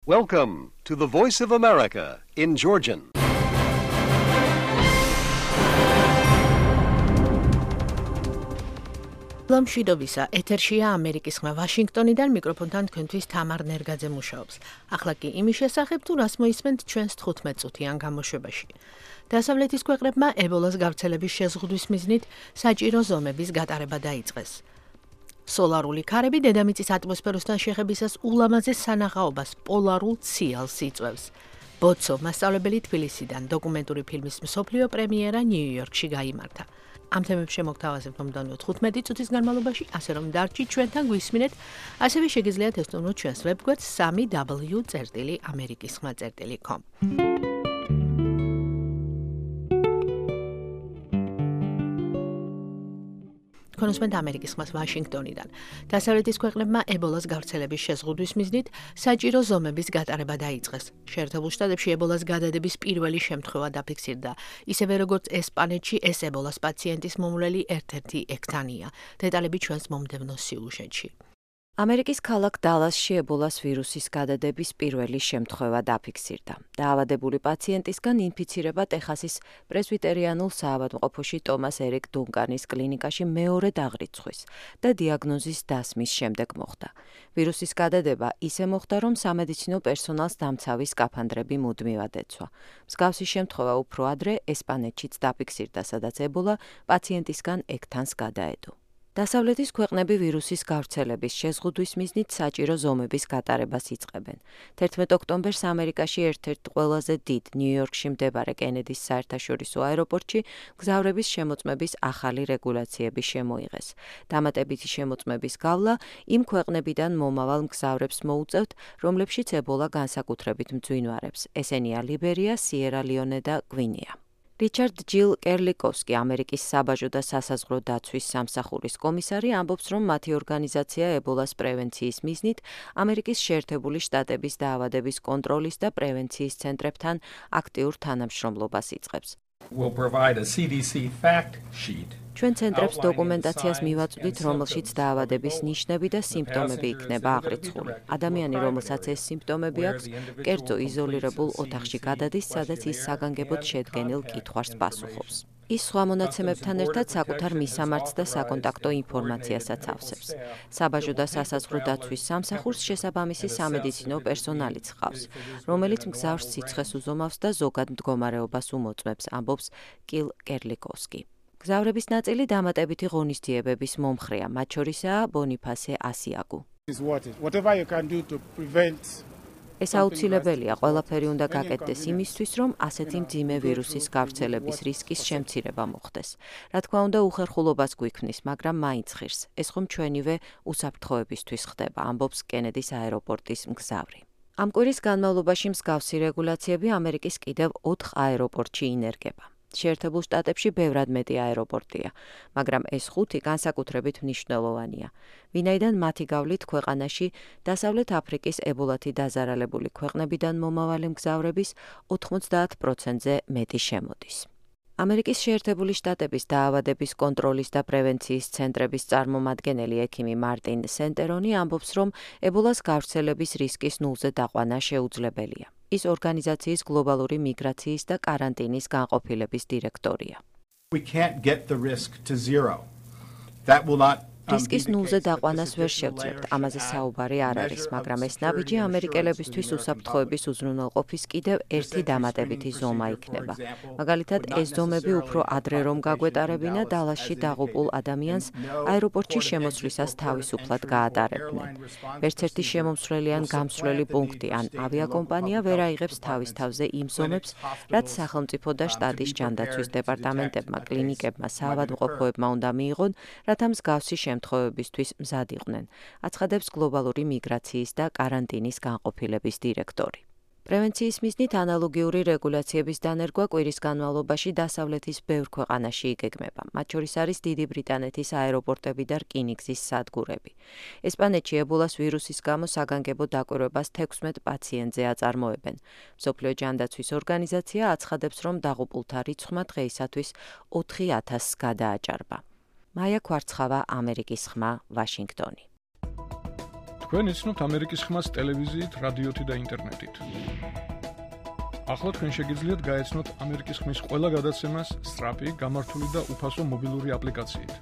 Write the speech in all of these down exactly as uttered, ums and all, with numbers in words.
Welcome to the Voice of America in Georgian. ლომშვიდობისა, ეთერშია ამერიკის ხმა ვაშინგტონიდან მიკროფონთან თქვენთვის თამარ ნერგაძე მუშაობს. ახლა კი იმის შესახებ თუ რას მოისმენთ ჩვენს თხუთმეტ წუთიან გამოშვებაში. დასავლეთის ქვეყნებმა ებოლას გავრცელების შეზღუდვის მიზნით საჭირო ზომების გატარება დაიწყეს. სოლარული ქარები დედამიწის ატმოსფეროსთან შეხებისას ულამაზეს სანახაობას პოლარულ ციალს იწვევს. ბოცო მასწავლებელი თბილისიდან დოკუმენტური ფილმის მსოფლიო პრემიერა ნიუ-იორკში გაიმართა. ამ თემებს შემოგთავაზებთ მომდევნო თხუთმეტი წუთის განმავლობაში, ასე რომ დარჩით ჩვენთან გვისმინეთ, ასევე შეგიძლიათ ესწრებოთ ჩვენს ვებგვერდს სამი დაბლიუ წერტილი ამერიკის ხმა წერტილი com. კონსმენთ ამერიკის ხმას ვაშინგტონიდან. დასავლეთის ქვეყნებმა ებოლას გავრცელების შეზღუდვის მიზნით საჭირო ზომების გატარება დაიწყეს. შეერთებულ შტატებში ებოლას გადადების პირველი შემთხვევა დაფიქსირდა. ისევე როგორც ესპანეთში ეს ებოლას პაციენტის მომვლელი ერთ-ერთი ექთანია. დეტალები ჩვენს მომდევნო სიუჟეტში. ამერიკის ქალაქ დალასში ებოლას ვირუსის გადადების პირველი შემთხვევა დაფიქსირდა. დაავადებული პაციენტისგან ინფიცირება ტეხასის პრესვიტერიანულ საავადმყოფოში ტომას ერიკ დუნკანის კლინიკაში მეორედ აღრიცხვის და დიაგნოზის დასმის შემდეგ მოხდა. ვირუსის გადადება ისე მოხდა, რომ სამედიცინო პერსონალს დამცავი სკაფანდრები მუდმივად ეცვა. მსგავსი შემთხვევა უფრო ადრე ესპანეთშიც დაფიქსირდა, სადაც ებოლა პაციენტისგან ექთანს გადაედო. დასავლეთის ქვეყნები ვირუსის გავრცელების შეზღუდვის მიზნით საჭირო ზომების გატარებას იწყებენ. თერთმეტ ოქტომბერს ამერიკაში ერთ-ერთ ყველაზე დიდ ნიუ-იორკში მდებარე კენედის საერთაშორისო აეროპორტში მგზავრების შემოწმების ახალი რეგულაციები შემოიღეს. დამატებითი შემოწმების გავლა იმ ქვეყნებიდან მომავალ მგზავრებს მოუწევთ, რომლებშიც ებოლა განსაკუთრებით მძვინვარებს. ესენია ლიბერია, სიერა-ლეონე და გვინეა. რიჩარდ ჯილ კერლიკოვსკი, ამერიკის საბაჟო და სასაზღვრო დაცვის სამსახურის კომისარი, ამბობს, რომ მათი ორგანიზაცია ებოლას პრევენციის მიზნით ამერიკის შეერთებული შტატების დაავადების კონტროლის და პრევენციის ცენტრებთან აქტიურ თანამშრომლობას იწყებს. We'll provide a C D C fact sheet. ჩვენ ცენტრებს დოკუმენტაციას მივაწვდით, რომელშიც დაავადების ნიშნები და სიმპტომები იქნება აღრიცხული. ადამიანი, რომელსაც ეს სიმპტომები აქვს, კერძო იზოლირებულ ოთახში გადადის, სადაც ის საგანგებოდ შედგენილ კითხვას პასუხობს. ის სხვა მონაცემებთან ერთად საკუთარ მისამართს და საკონტაქტო ინფორმაციასაც ავსებს. საბაჟო და სასაზღვრო დაცვის სამსახურს შესაბამისი სამედიცინო პერსონალიც ჰყავს, რომელიც მგზავრს სიცხეს უზომავს და ზოგად მდგომარეობას უმოწმებს, ამბობს კილ კერლიკოვსკი. მგზავრების ნაწილი დამატებითი ღონისძიებების მომხრეა, მათ შორისაა ბონიფასე ასიაგუ. ეს აუცილებელია, ყველაფერი უნდა გაკეთდეს იმისთვის, რომ ასეთი მძიმე ვირუსის გავრცელების რისკის შემცირება მოხდეს. რა თქმა უნდა, უხერხულობას გვიქმნის, მაგრამ მაინც ღირს. ეს ხომ ჩვენივე უსაფრთხოებისთვის ხდება, ამბობს კენედის აეროპორტის მგზავრი. ამ კვირის განმავლობაში მსგავსი რეგულაციები ამერიკის კიდევ ოთხ აეროპორტში ინერგება. შეერთებულ შტატებში ბევრად მეტი აეროპორტია, მაგრამ ეს ხუთი განსაკუთრებით მნიშვნელოვანია. ვინაიდან მათი გავლით ქვეყანაში დასავლეთ აფრიკის ებოლათი დაზარალებული ქვეყნებიდან მომავალი მგზავრების ოთხმოცდაათ პროცენტზე მეტი შემოდის. ამერიკის შეერთებული შტატების დაავადების კონტროლის და პრევენციის ცენტრების წარმომადგენელი ექიმი მარტინ სენტერონი ამბობს, რომ ებოლას გავრცელების რისკის ნულზე დაყვანა შეუძლებელია. ის ორგანიზაციის გლობალური მიგრაციის და კარანტინის განყოფილების დირექტორია. We can't get the risk to zero. That will not რისკის ნულზე დაყვანას ვერ შევძლებთ, ამაზე საუბარი არ არის, მაგრამ ეს ნაბიჯი ამერიკელებისთვის უსაფრთხოების უზრუნველყოფის კიდევ ერთი დამატებითი ზომა იქნება. მაგალითად, ეს ზომები უფრო ადრე რომ გაგვეტარებინა, დალასში დაღუპულ ადამიანს აეროპორტში შემოსვლისას თავისუფლად გაატარებდნენ. ვერც ერთი შემომსვლელი ან გამსვლელი პუნქტი ან ავიაკომპანია ვერ აიღებს თავის თავზე იმ ზომებს, რაც სახელმწიფო და შტატის ჯანდაცვის დეპარტამენტებმა, კლინიკებმა, საავადმყოფოებმა უნდა მიიღონ, რათა მსგავსი შემთხვევებისთვის მზად იყვნენ, აცხადებს გლობალური მიგრაციის და კარანტინის განყოფილების დირექტორი. პრევენციის მიზნით ანალოგიური რეგულაციების დანერგვა კვირის განმავლობაში დასავლეთის ბევრ ქვეყანაში იგეგმება. მათ შორის არის დიდი ბრიტანეთის აეროპორტები და რკინიგზის სადგურები. ესპანეთში ებოლას ვირუსის გამო საგანგებო დაკვირვებას თექვსმეტ პაციენტზე აწარმოებენ. მსოფლიო ჯანდაცვის ორგანიზაცია აცხადებს, რომ დაღუპულთა რიცხვმა დღეისათვის ოთხი ათასს გადააჭარბა. მაია ქვარცხავა, ამერიკის ხმა, ვაშინგტონი. თქვენ იცნობთ ამერიკის ხმას ტელევიზიით, რადიოთი და ინტერნეტით. ახლა თქვენ შეგიძლიათ გაეცნოთ ამერიკის ხმის ყველა გადაცემას სწრაფი, გამართული და უფასო მობილური აპლიკაციით.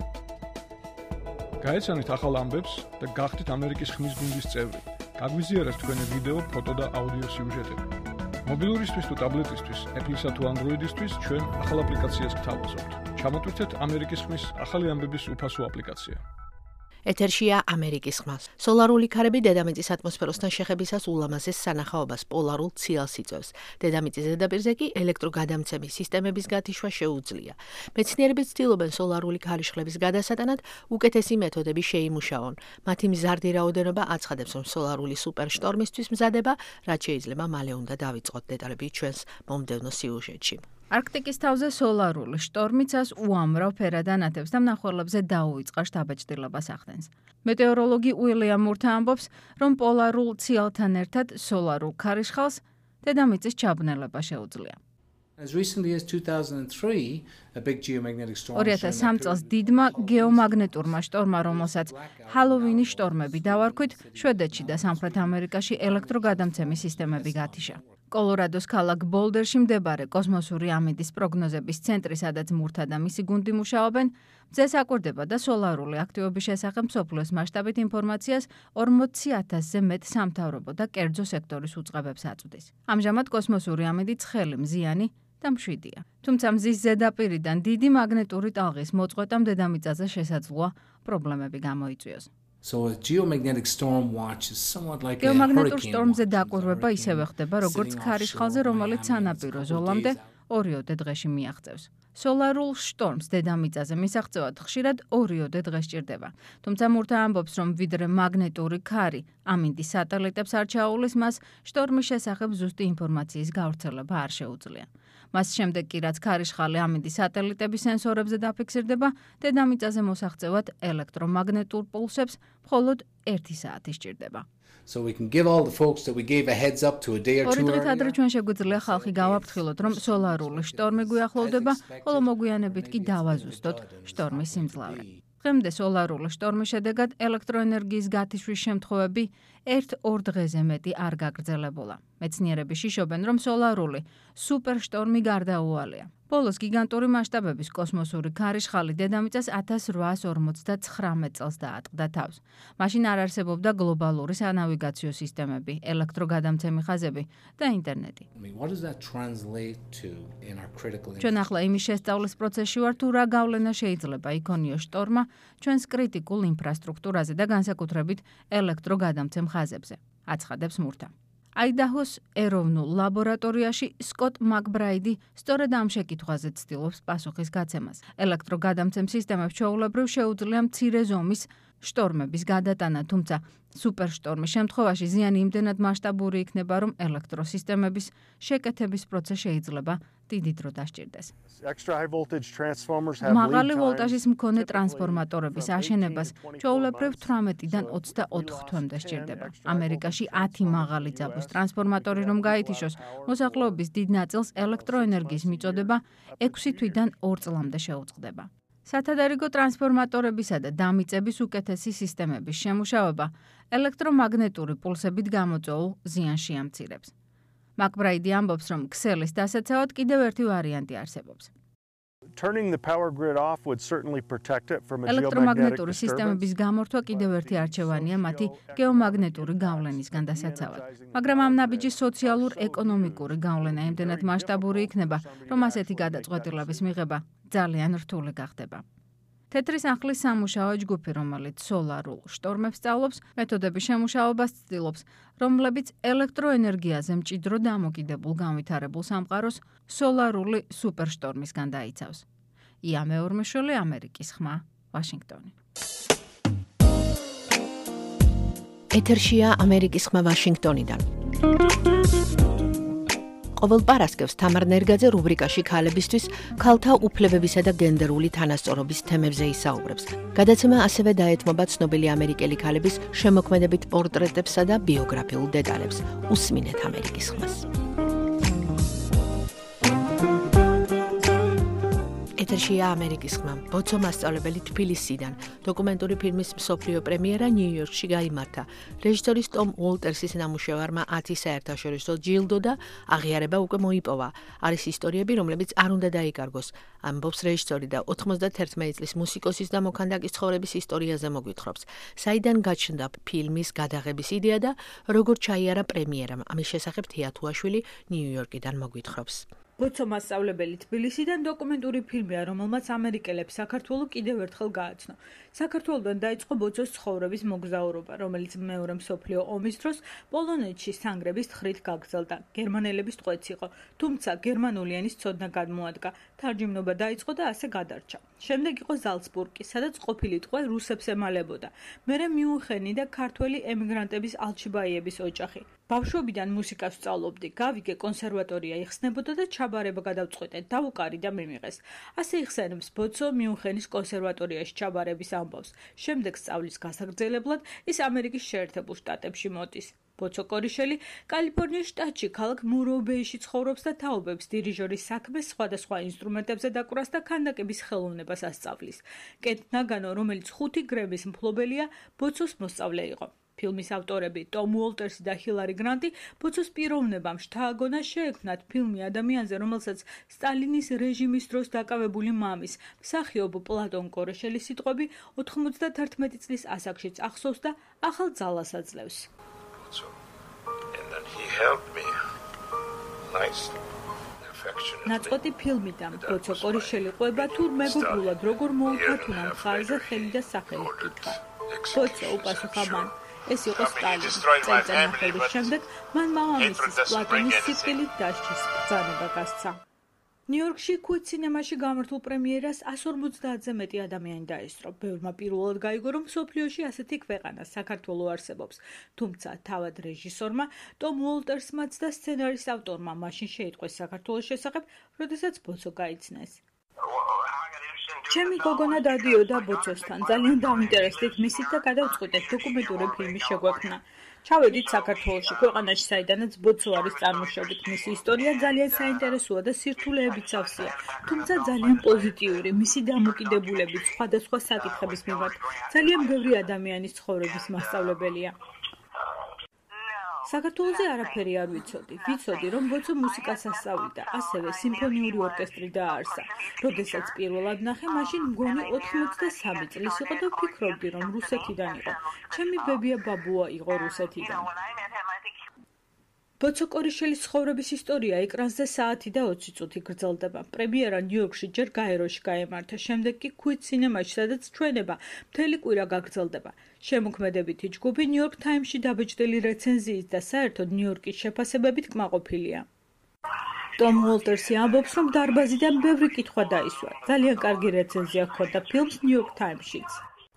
გაეცანით ახალ ამბებს და გახდით ამერიკის ხმის გუნდის წევრი. გაგვიზიარეთ თქვენი ვიდეო, ფოტო და აუდიო სიუჟეტები. მობილურისთვის თუ ტაბლეტისთვის, Apple-ისა თუ Android-ისთვის ჩვენ ახალ აპლიკაციას გთავაზობთ. ჩამოტვირთეთ ამერიკის ხმის ახალი ამბების უფასო აპლიკაცია. ეთერშია ამერიკის ხმა. სოლარული ქარები დედამიწის ატმოსფეროსთან შეხებისას ულამაზეს სანახაობას პოლარულ ციალს იწვევს. დედამიწის ზედაპირზე კი ელექტროგადამცემის სისტემების გათიშვა შეუძლია. მეცნიერები ცდილობენ სოლარული ქარიშხლების გადასატანად უკეთესი მეთოდები შეიმუშაონ. მათი მზარდი რაოდენობა აცხადებს, რომ სოლარული სუპერშტორმისთვის მზადება, რაც შეიძლება მალე უნდა დავიწყოთ. დეტალები ჩვენს მომდევნო სიუჟეტში. არქტიკის თავზე სოლარული შტორმიცას უამრავ ფერად ანათებს და მნახველებზე დაუვიწყარ შთაბეჭდილებას ახდენს. მეტეოროლოგი უილიამ მურთა ამბობს, რომ პოლარულ ციალთან ერთად სოლარულ ქარიშხალს დედამიწის ჩაბნელება შეუძლია. As recently as two thousand three, a big geomagnetic storm. ორი ათას სამ წელს დიდმა გეომაგნიტურმა შტორმმა, რომელსაც ჰალოვინის შტორმები დავარქვით, შვედეთში და სამხრეთ ამერიკაში ელექტროგადამცემის სისტემები გათიშა. კოლორადოს ქალაქ ბოლდერში მდებარე კოსმოსური ამინდის პროგნოზების ცენტრი, სადაც მურთა და მისი გუნდი მუშაობენ, მზეს აკვირდება და სოლარული აქტივობის შესახებ მსოფლიოს მასშტაბით ინფორმაციას ორმოცი ათასზე მეტ სამთავრობო და კერძო სექტორის უწყებებს აწვდის. ამჟამად კოსმოსური ამინდი ცხელი, მზიანი და მშვიდია. თუმცა მზის ზედაპირიდან დიდი მაგნიტური ტალღის მოწყვეტამ დედამიწაზე შესაძლოა პრობლემები გამოიწვიოს. So a geomagnetic storm watch is somewhat like a გეომაგნიტურ hurricane შტორმზე watch. დაკვირვება ისევე ხდება, როგორც ქარიშხალზე, რომელიც სანაპირო ზოლამდე ორიოდე დღეში მიაღწევს. სოლარულ შტორმს დედამიწაზე მისაღწევად ხშირად ორიოდე დღე სჭირდება. თუმცა მურთა ამბობს, რომ ვიდრე მაგნიტური ქარი ამინდის სატელიტებს არ ჩაუვლის, მას შტორმის შესახებ ზუსტი ინფორმაციის გავრცელება არ შეუძლია. მას შემდეგ კი რაც ქარიშხალი ამინდის სატელიტების სენსორებზე დაფიქსირდება, დედამიწაზე მოსაღწევად ელექტრომაგნიტურ პულსებს მხოლოდ ერთი საათი სჭირდება. So we can give all the folks that we gave a heads up to a day or ორი two დღით ადრე earlier. ჩვენ შეგვიძლია ხალხი გავაფრთხილოთ, რომ სოლარული შტორმი გვიახლოვდება, ხოლო მოგვიანებით კი დავაზუსტოთ შტორმის სიმძლავრე. დღემდე სოლარული შტორმის შედეგად ელექტროენერგიის გათიშვის შემთხვევები ერთ-ორ დღეზე მეტი არ გაგრძელებულა. მეცნიერები შიშობენ, რომ სოლარული სუპერშტორმი გარდაუვალია. ბოლოს გიგანტური მასშტაბების კოსმოსური ქარიშხალი დედამიწას ათას რვაას ორმოცდაცხრამეტ წელს დაატყდა თავს. მაშინ არ არსებობდა გლობალური სანავიგაციო სისტემები, ელექტროგადამცემი ხაზები და ინტერნეტი. I mean, what does that translate to in our critical ჩვენ ახლა იმის შესწავლის პროცესში ვართ, თუ რა გავლენა შეიძლება იქონიოს შტორმა ჩვენს კრიტიკულ ინფრასტრუქტურაზე და განსაკუთრებით ელექტროგადამცემ ხაზებზე, აცხადებს მურთა. აიდაჰოს ეროვნულ ლაბორატორიაში სკოტ მაკბრაიდი სწორედ ამ შეკითხვაზე ცდილობს პასუხის გაცემას. ელექტროგადამცემ სისტემებს ჩვეულებრივ შეუძლია მცირე ზომის შტორმების გადატანა, თუმცა სუპერშტორმის შემთხვევაში ზიანი იმდენად მასშტაბური იქნება, რომ ელექტროსისტემების შეკეთების პროცესი შეიძლება დიდი დრო დასჭირდეს. მაღალი ვოლტაჟის მქონე ტრანსფორმატორების აშენებას ჩვეულებრივ თვრამეტიდან ოცდაოთხ თვემდე სჭირდება. ამერიკაში ათი მაღალი ძაბვის ტრანსფორმატორი რომ გაითიშოს, მოსახლეობის დიდ ნაწილს ელექტროენერგიის მიწოდება ექვსი თვიდან ორ წლამდე შეუწყდება. სათადარიგო ტრანსფორმატორებისა და დამიწების უკეთესი სისტემების შემუშავება ელექტრომაგნიტური პულსებით გამოწვეულ ზიანს შეამცირებს. მაკბრაიდი ამბობს, რომ ქსელის დასაცავად კიდევ ერთი ვარიანტი არსებობს. ელექტრომაგნიტური სისტემების გამორთვა კიდევ ერთი არჩევანია მათი გეომაგნიტური გავლენისგან დასაცავად. მაგრამ ამ ნაბიჯის სოციალურ-ეკონომიკური გავლენა იმდენად მასშტაბური იქნება, რომ ასეთი გადაწყვეტილების მიღება ძალიან რთული გახდება. თეთრი სახლის სამუშაო ჯგუფი, რომელიც სოლარულ შტორმებს სწავლობს, მეთოდების შემუშავებას ცდილობს, რომლებიც ელექტროენერგიაზე მჭიდრო დამოკიდებულ განვითარებულ სამყაროს სოლარული სუპერშტორმისგან დაიცავს. ია მეორმეშვილი, ამერიკის ხმა, ვაშინგტონი. ეთერშია ამერიკის ხმა ვაშინგტონიდან. ყოველ პარასკევს თამარ ნერგაძე რუბრიკაში ქალებისთვის ქალთა უფლებებისა და გენდერული თანასწორობის თემებზე ისაუბრებს. გადაცემა ასევე დაეთმობა ცნობილი ამერიკელი ქალების შემოქმედებით პორტრეტებსა და ბიოგრაფიულ დეტალებს. უსმინეთ ამერიკის ხმას. ეთერშია ამერიკის ხმა. ბოცო მასწავლებელი თბილისიდან. დოკუმენტური ფილმის მსოფლიო პრემიერა ნიუ-იორკში გაიმართა. რეჟისორის ტომ უოლტერსის ნამუშევარმა ათი საერთაშორისო ჯილდო და აღიარება უკვე მოიპოვა. არის ისტორიები, რომლებიც არ უნდა დაიკარგოს. ამბობს რეჟისორი და ოთხმოცდაერთი წლის მუსიკოსის და მოქანდაკის ცხოვრების ისტორიაზე მოგვითხრობს. საიდან გაჩნდა ფილმის გადაღების იდეა და როგორ ჩაიარა პრემიერამ. ამის შესახებ თია თუაშვილი ნიუ-იორკიდან მოგვითხრობს. ბოცო მასწავლებელი თბილისიდან დოკუმენტური ფილმია, რომელმაც ამერიკელებს საქართველოს კიდევ ერთხელ გააცნო. საქართველოსთან დაიწყო ბოცოს ცხოვრების მოგზაურობა, რომელიც მეორე მსოფლიო ომის დროს პოლონეთში სანგრების თხრით გაგრძელდა. გერმანელების ტყვეც იყო, თუმცა გერმანული ენის ცოდნა გადმოადგა, თარჯიმნობა დაიწყო და ასე გადარჩა. შემდეგ იყო ზალცბურგი, სადაც ყოფილი ტყვე რუსებს ემალებოდა. მერე მიუნხენი და ქართველი ემიგრანტების ალჩიბაიების ოჯახი. ბავშვობიდან მუსიკას ვსწავლობდი, გავიგე კონსერვატორია იხსნებოდა და ჩაბარება გადავწყვიტე, დავუკარი და მიმიღეს. ასე იხსენებს ბოცო მიუნხენის კონსერვატორიაში ჩაბარების ამბავს. შემდეგ სწავლის გასაგრძელებლად ის ამერიკის შეერთებულ შტატებში მოდის. ბოცო კორიშელი კალიფორნიის შტატში ქალაქ მუროვბეიში ცხოვრობს და თაობებს დირიჟორის საქმეს სხვადასხვა ინსტრუმენტებზე დაკვრას და ქანდაკების ხელოვნებას ასწავლის. კენტ ნაგანო, რომელიც ხუთი გრემის მფლობელია, ბოცოს მოსწავლე იყო. ფილმის ავტორები ტომ უოლტერსი და ჰილარი გრანტი ბოცოს პიროვნებამ შთააგონა შეექმნათ ფილმი ადამიანზე, რომელსაც სტალინის რეჟიმის დროს დაკავებული მამის, მსახიობ პლატონ კორიშელის სიტყვები ოთხმოცდათერთმეტი წლის ასაკშიც ახსოვს და ახალ ძალას აძლევს. ნაწყვეტი ფილმიდან ბოცო კორიშელი ყვება თუ მეგობრულად როგორ მოუთათუნა მხარზე ხელი და სახელი ჰკითხა. ბოცო უპასუხა მან. ეს იყო სტალინი. წელწადების შემდეგ მან მამამისის პლატონის სიკვდილით დასჯის ბრძანება გასცა. ნიუ-იორკში ქუით სინემაში გამართულ პრემიერას εκατს ორმოცდაათზე მეტი ადამიანი დაესწრო. ბევრმა პირველად გაიგო, რომ მსოფლიოში ასეთი ქვეყანა საქართველოს არსებობს. თუმცა თავად რეჟისორმა ტომ უოლტერსმაც და სცენარის ავტორმა მაშინ შეიტყვეს საქართველოს შესახებ, როდესაც ბოცო გაიცნეს. ჩემი გოგონა დადიოდა ბოცოსთან, ძალიან დავინტერესდით მისით და გადავწყვიტეთ დოკუმენტური ფილმი შეგვექმნა. ჩავედით საქართველოში, ქვეყანაში, საიდანაც ბოცო არის წარმოშობით. მისი ისტორია ძალიან საინტერესოა და სირთულეებით სავსეა, თუმცა ძალიან პოზიტიური. მისი დამოკიდებულებით სხვადასხვა საკითხების მიმართ ძალიან ბევრი ადამიანის ცხოვრების მასწავლებელია. საქართველოზე არაფერი არ ვიცოდი. ვიცოდი, რომ ბოცო მუსიკას ასწავლიდა, ასევე სიმფონიური ორკესტრი დააარსა. როდესაც პირველად ნახე, მაშინ მგონი ოთხმოცდასამი წლის იყო და ვფიქრობდი, რომ რუსეთიდან იყო. ჩემი ბებია ბაბუა იყო რუსეთიდან. ბოცო კორიშელის ცხოვრების ისტორია ეკრანზე საათი და ოცი წუთი გრძელდება. პრემიერა ნიუ-იორკში, ჯერ გაეროში გაემართა, შემდეგ კი ქუით სინემაში, სადაც ჩვენება მთელი კვირა გაგრძელდება. შემოქმედებითი ჯგუფი ნიუ-იორკ თაიმსში დაბეჭდილი რეცენზიით და საერთოდ ნიუ-იორკის შეფასებებით კმაყოფილია. ტომ უოლტერსი ამბობს, რომ დარბაზიდან ბევრი კითხვა დაისვა. ძალიან კარგი რეცენზია ჰქონდა ფილმს ნიუ-იორკ თაიმსშიც.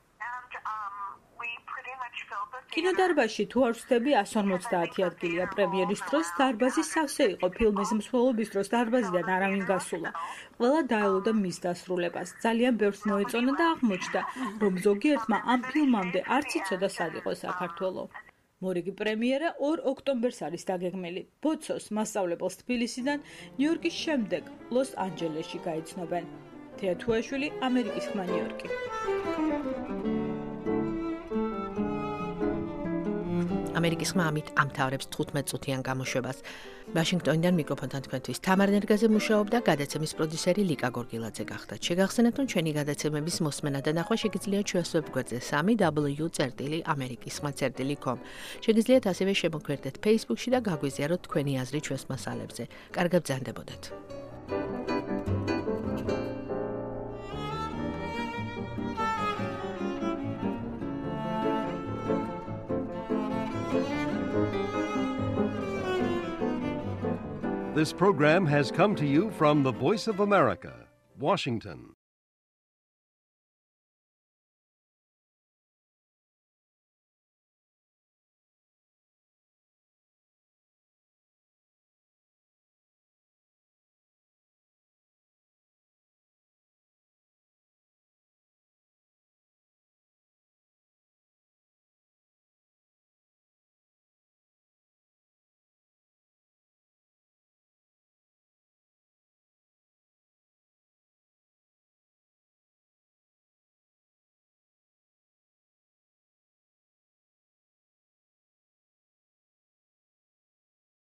კინოდარბაზში თუ არ ვსდები εκατს ორმოცდაათი ადგილია. პრემიერის დროს დარბაზი სავსე იყო. ფილმის მსვლელობის დროს დარბაზიდან არავინ გასულა. ყველა დაელოდა მის დასრულებას. ძალიან ბევრს მოეწონა და აღმოჩნდა, რომ ზოგიერთმა ამ ფილმამდე არც იცოდა სად იყო საქართველო. მორიგი პრემიერა ორ ოქტომბერს არის დაგეგმილი. ბოცოს მასწავლებელს თბილისიდან ნიუ-იორკის შემდეგ ლოს-ანჯელესში გაიცნობენ. თეა თუაშვილი, ამერიკის ხმა, ნიუ-იორკი. ამერიკის ხმა ამით ამთავრებს თხუთმეტ წუთიან გამოშვებას. ვაშინგტონიდან მიკროფონთან თქვენთვის თამარ ნერგაძე მუშაობდა, გადაცემის პროდიუსერი ლიკა გორგილაძე გახდა. შეგახსენებთ, რომ ჩვენი გადაცემების მოსმენა და ნახვა შეგიძლიათ ჩვენს ვებგვერდზე სამი დაბლიუ წერტილი ამერიკის ხმა წერტილი კომ. შეგიძლიათ ასევე შემოგვერდეთ Facebook-ში და გაგვიზიაროთ თქვენი აზრი ჩვენს მასალებზე. კარგად ბრძანდებოდეთ. This program has come to you from the Voice of America, Washington.